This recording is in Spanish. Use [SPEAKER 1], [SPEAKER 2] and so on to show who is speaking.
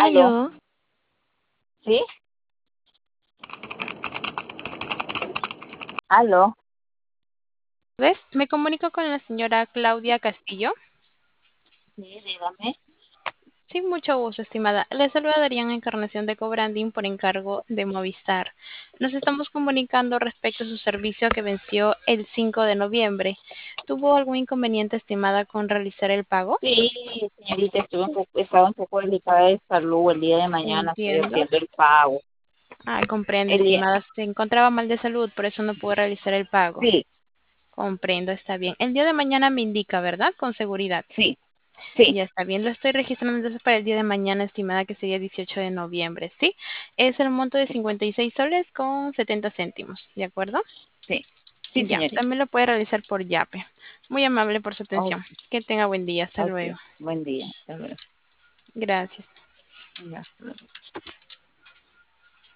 [SPEAKER 1] Aló,
[SPEAKER 2] Aló,
[SPEAKER 1] ¿sí? Aló,
[SPEAKER 2] ¿ves? Me comunico con la señora Claudia Castillo.
[SPEAKER 1] sí, dígame.
[SPEAKER 2] Sí, mucho gusto, estimada. Le saluda Darían Encarnación de Cobranding por encargo de Movistar. Nos estamos comunicando respecto a su servicio que venció el 5 de noviembre. ¿Tuvo algún inconveniente, estimada, con realizar el pago?
[SPEAKER 1] Sí, señorita, estaba un poco delicada de salud. El día de mañana estoy
[SPEAKER 2] Entiendo.
[SPEAKER 1] haciendo el pago.
[SPEAKER 2] Ah, comprendo,
[SPEAKER 1] El día,
[SPEAKER 2] estimada. Se encontraba mal de salud, por eso no pudo realizar el pago.
[SPEAKER 1] sí,
[SPEAKER 2] Comprendo, está bien. El día de mañana me indica, ¿verdad? Con seguridad.
[SPEAKER 1] sí, sí,
[SPEAKER 2] Ya está bien, lo estoy registrando entonces para el día de mañana, estimada, que sería 18 de noviembre, ¿sí? Es el monto de 56 soles con 70 céntimos, ¿de acuerdo?
[SPEAKER 1] sí, sí,
[SPEAKER 2] Ya,
[SPEAKER 1] señorita.
[SPEAKER 2] también lo puede realizar por Yape. Muy amable por su
[SPEAKER 1] Ok,
[SPEAKER 2] atención. Que tenga buen día, hasta
[SPEAKER 1] ok.
[SPEAKER 2] luego.
[SPEAKER 1] Buen día. Hasta luego.
[SPEAKER 2] Gracias.
[SPEAKER 1] Ya, hasta luego.